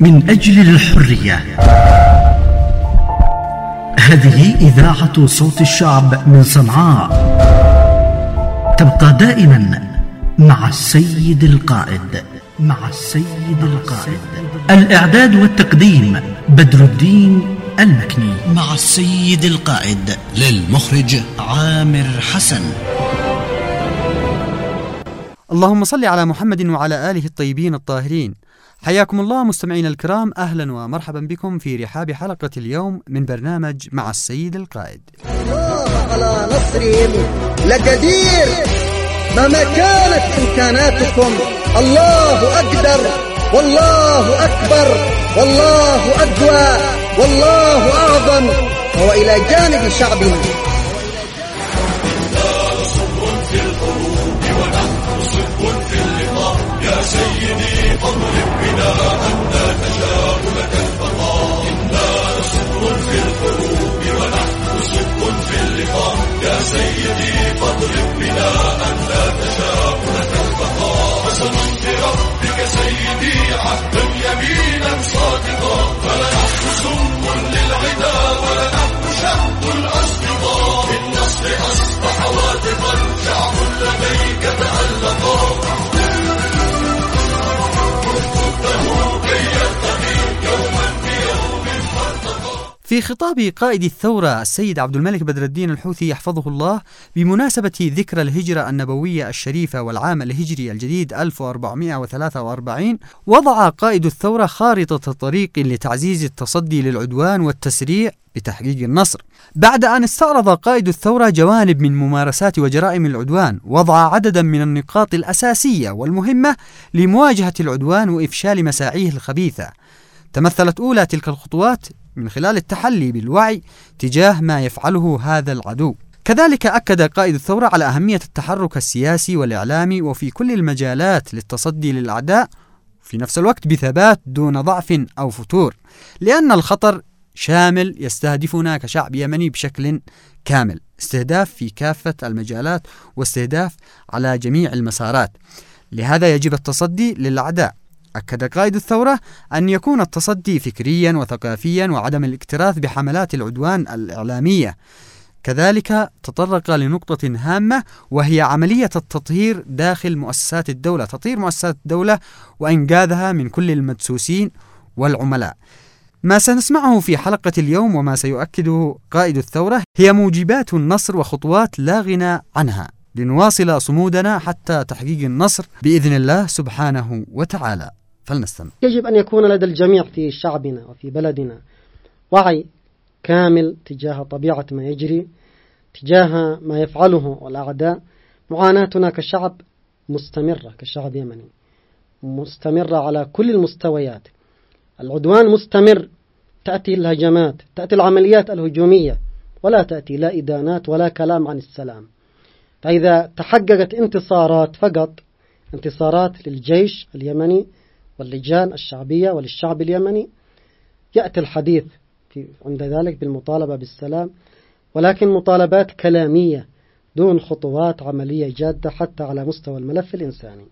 من أجل الحرية. هذه إذاعة صوت الشعب من صنعاء، تبقى دائما مع السيد القائد. الإعداد والتقديم بدر الدين المكني، مع السيد القائد. للمخرج عامر حسن. اللهم صل على محمد وعلى آله الطيبين الطاهرين. حياكم الله مستمعين الكرام، أهلا ومرحبا بكم في رحاب حلقة اليوم من برنامج مع السيد القائد. الله على نصرهم لقدير، مهما كانت إمكاناتكم الله أقدر والله أكبر والله أقوى والله أعظم، وهو إلى جانب شعبنا. يا سيدي فاضرب بنا أنت تشاء لك البقاء، إنا صبر في الحروب ونحن صبر في اللقاء. يا سيدي فاضرب بنا أنت تشاء لك البقاء. قسما بربك سيدي عهدا يمينا صادقا، فلنحن سم للعدا ولنحن شهد الأصدقاء. بالنصر أصبح واثقا شعب لديك تألقا. في خطاب قائد الثورة السيد عبد الملك بدر الدين الحوثي يحفظه الله بمناسبة ذكرى الهجرة النبوية الشريفة والعام الهجري الجديد 1443، وضع قائد الثورة خارطة طريق لتعزيز التصدي للعدوان والتسريع بتحقيق النصر. بعد أن استعرض قائد الثورة جوانب من ممارسات وجرائم العدوان، وضع عددا من النقاط الأساسية والمهمة لمواجهة العدوان وإفشال مساعيه الخبيثة. تمثلت أولى تلك الخطوات من خلال التحلي بالوعي تجاه ما يفعله هذا العدو. كذلك أكد قائد الثورة على أهمية التحرك السياسي والإعلامي وفي كل المجالات للتصدي للأعداء، في نفس الوقت بثبات دون ضعف أو فتور، لأن الخطر شامل يستهدفنا كشعب يمني بشكل كامل، استهداف في كافة المجالات واستهداف على جميع المسارات. لهذا يجب التصدي للأعداء. أكد قائد الثورة أن يكون التصدي فكريا وثقافيا وعدم الاكتراث بحملات العدوان الإعلامية. كذلك تطرق لنقطة هامة، وهي عملية التطهير داخل مؤسسات الدولة، تطهير مؤسسات الدولة وإنقاذها من كل المدسوسين والعملاء. ما سنسمعه في حلقة اليوم وما سيؤكده قائد الثورة هي موجبات النصر وخطوات لا غنى عنها لنواصل صمودنا حتى تحقيق النصر بإذن الله سبحانه وتعالى. فلنستمع. يجب أن يكون لدى الجميع في شعبنا وفي بلدنا وعي كامل تجاه طبيعة ما يجري، تجاه ما يفعله الأعداء. معاناتنا كشعب مستمرة، كشعب يمني مستمرة على كل المستويات. العدوان مستمر، تأتي الهجمات، تأتي العمليات الهجومية، ولا تأتي لا إدانات ولا كلام عن السلام. فإذا تحققت انتصارات فقط، انتصارات للجيش اليمني واللجان الشعبية وللشعب اليمني، يأتي الحديث عند ذلك بالمطالبة بالسلام، ولكن مطالبات كلامية دون خطوات عملية جادة حتى على مستوى الملف الإنساني.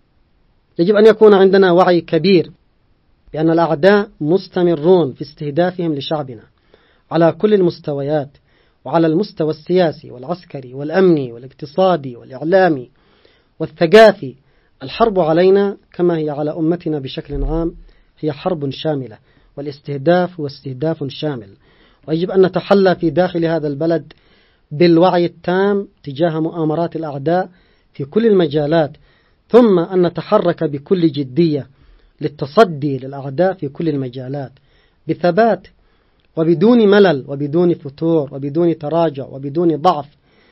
يجب أن يكون عندنا وعي كبير بأن الأعداء مستمرون في استهدافهم لشعبنا على كل المستويات، وعلى المستوى السياسي والعسكري والأمني والاقتصادي والإعلامي والثقافي. الحرب علينا كما هي على أمتنا بشكل عام هي حرب شاملة، والاستهداف هو استهداف شامل، ويجب أن نتحلى في داخل هذا البلد بالوعي التام تجاه مؤامرات الأعداء في كل المجالات، ثم أن نتحرك بكل جدية للتصدي للأعداء في كل المجالات بثبات وبدون ملل وبدون فتور وبدون تراجع وبدون ضعف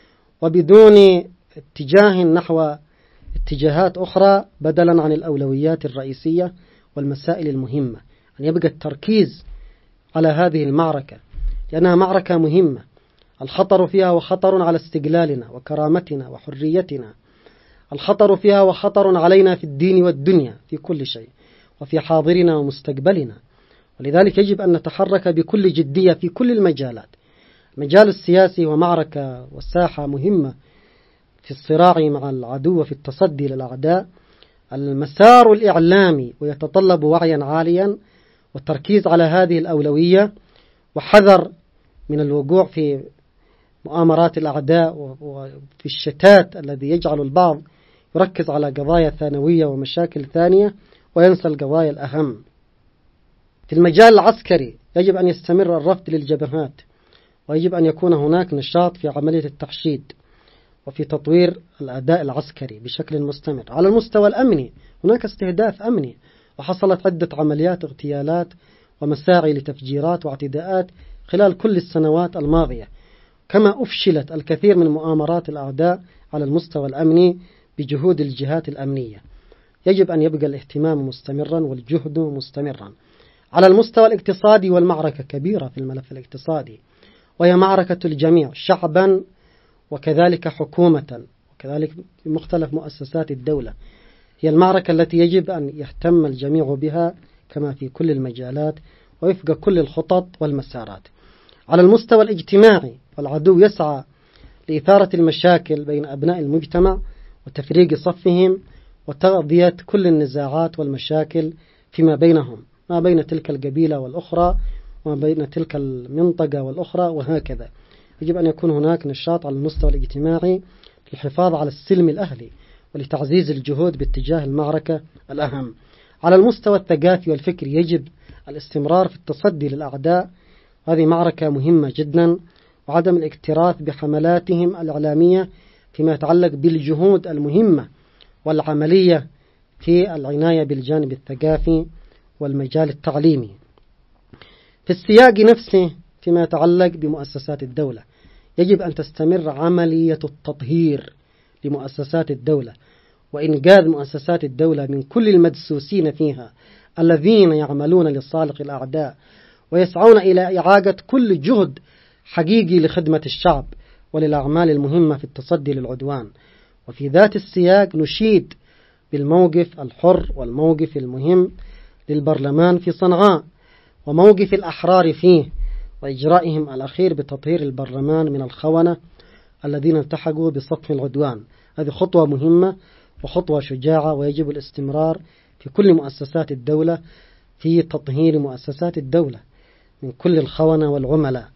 وبدون اتجاه نحو اتجاهات أخرى بدلا عن الأولويات الرئيسية والمسائل المهمة. أن يبقى التركيز على هذه المعركة لأنها معركة مهمة. الخطر فيها وخطر على استقلالنا وكرامتنا وحريتنا. الخطر فيها وخطر علينا في الدين والدنيا في كل شيء، وفي حاضرنا ومستقبلنا. ولذلك يجب أن نتحرك بكل جدية في كل المجالات. المجال السياسي ومعركة وساحة مهمة في الصراع مع العدو وفي التصدي للأعداء. المسار الإعلامي ويتطلب وعيا عاليا والتركيز على هذه الأولوية وحذر من الوقوع في مؤامرات الأعداء وفي الشتات الذي يجعل البعض يركز على قضايا ثانوية ومشاكل ثانية وينسى القضايا الأهم. في المجال العسكري يجب أن يستمر الرفض للجبهات، ويجب أن يكون هناك نشاط في عملية التحشيد وفي تطوير الأداء العسكري بشكل مستمر. على المستوى الأمني هناك استهداف أمني، وحصلت عدة عمليات اغتيالات ومساعي لتفجيرات واعتداءات خلال كل السنوات الماضية، كما أفشلت الكثير من مؤامرات الأعداء على المستوى الأمني بجهود الجهات الأمنية. يجب أن يبقى الاهتمام مستمرا والجهد مستمرا. على المستوى الاقتصادي والمعركة كبيرة في الملف الاقتصادي، وهي معركة الجميع شعبا وكذلك حكومة وكذلك مختلف مؤسسات الدولة. هي المعركة التي يجب أن يهتم الجميع بها كما في كل المجالات ووفق كل الخطط والمسارات. على المستوى الاجتماعي والعدو يسعى لإثارة المشاكل بين أبناء المجتمع وتفريق صفهم وتغذية كل النزاعات والمشاكل فيما بينهم، ما بين تلك القبيلة والأخرى وما بين تلك المنطقة والأخرى وهكذا. يجب أن يكون هناك نشاط على المستوى الاجتماعي للحفاظ على السلم الأهلي ولتعزيز الجهود باتجاه المعركة الأهم. على المستوى الثقافي والفكري يجب الاستمرار في التصدي للأعداء، هذه معركة مهمة جدا، وعدم الاكتراث بحملاتهم الإعلامية فيما يتعلق بالجهود المهمة والعملية في العناية بالجانب الثقافي والمجال التعليمي. في السياق نفسه فيما يتعلق بمؤسسات الدولة يجب أن تستمر عملية التطهير لمؤسسات الدولة وإنقاذ مؤسسات الدولة من كل المدسوسين فيها الذين يعملون لصالح الأعداء ويسعون إلى إعاقة كل جهد حقيقي لخدمة الشعب وللأعمال المهمة في التصدي للعدوان. وفي ذات السياق نشيد بالموقف الحر والموقف المهم للبرلمان في صنعاء وموقف الأحرار فيه وإجرائهم الأخير بتطهير البرلمان من الخونة الذين التحقوا بصف العدوان. هذه خطوة مهمة وخطوة شجاعة، ويجب الاستمرار في كل مؤسسات الدولة في تطهير مؤسسات الدولة من كل الخونة والعملاء.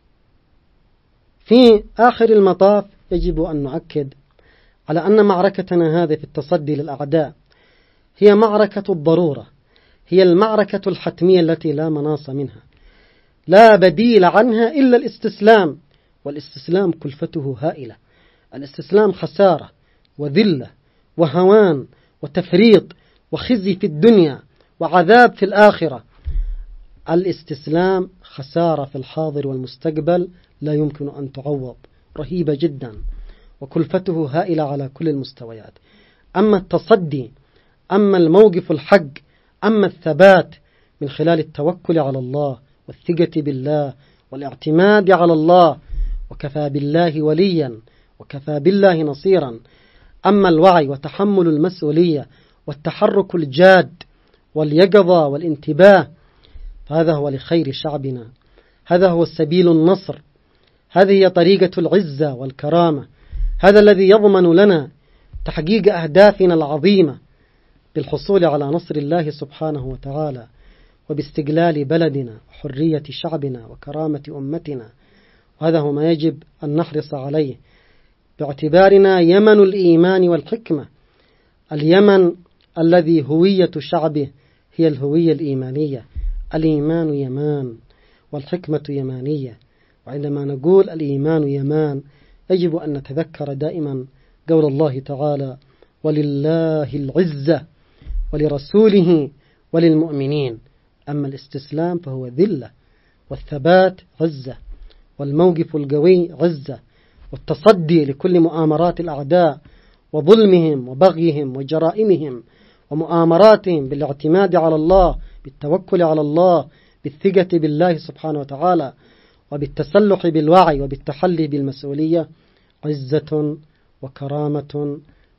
في آخر المطاف يجب أن نؤكد على أن معركتنا هذه في التصدي للأعداء هي معركة الضرورة، هي المعركة الحتمية التي لا مناص منها، لا بديل عنها إلا الاستسلام، والاستسلام كلفته هائلة. الاستسلام خسارة وذلة وهوان وتفريط وخزي في الدنيا وعذاب في الآخرة. الاستسلام خسارة في الحاضر والمستقبل لا يمكن أن تعوض، رهيبة جدا وكلفته هائلة على كل المستويات. أما التصدي، أما الموقف الحق، أما الثبات من خلال التوكل على الله والثقة بالله والاعتماد على الله، وكفى بالله وليا وكفى بالله نصيرا. أما الوعي وتحمل المسؤولية والتحرك الجاد واليقظة والانتباه، فهذا هو لخير شعبنا، هذا هو سبيل النصر، هذه هي طريقة العزة والكرامة، هذا الذي يضمن لنا تحقيق أهدافنا العظيمة بالحصول على نصر الله سبحانه وتعالى وباستقلال بلدنا وحرية شعبنا وكرامة أمتنا. وهذا هو ما يجب أن نحرص عليه باعتبارنا يمن الإيمان والحكمة، اليمن الذي هوية شعبه هي الهوية الإيمانية. الإيمان يمان والحكمة يمانية، وعندما نقول الإيمان يمان يجب أن نتذكر دائما قول الله تعالى: ولله العزة ولرسوله وللمؤمنين. أما الاستسلام فهو ذلة، والثبات عزة، والموقف القوي عزة، والتصدي لكل مؤامرات الأعداء وظلمهم وبغيهم وجرائمهم ومؤامراتهم بالاعتماد على الله، بالتوكل على الله، بالثقة بالله سبحانه وتعالى، وبالتسلح بالوعي وبالتحلي بالمسؤولية، عزة وكرامة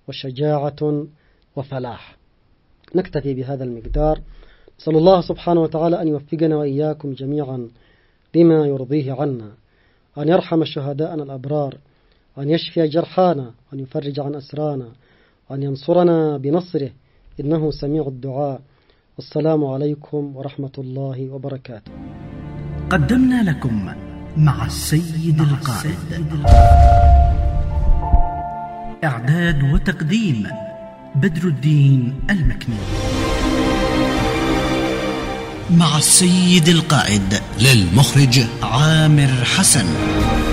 وشجاعة وفلاح. نكتفي بهذا المقدار. نسأل الله سبحانه وتعالى أن يوفقنا وإياكم جميعا لما يرضيه عنا، أن يرحم شهداءنا الأبرار، وأن يشفي جرحانا، وأن يفرج عن أسرانا، وأن ينصرنا بنصره إنه سميع الدعاء. والسلام عليكم ورحمة الله وبركاته. قدمنا لكم مع السيد القائد. إعداد وتقديم بدر الدين المكني. مع السيد القائد، للمخرج عامر حسن.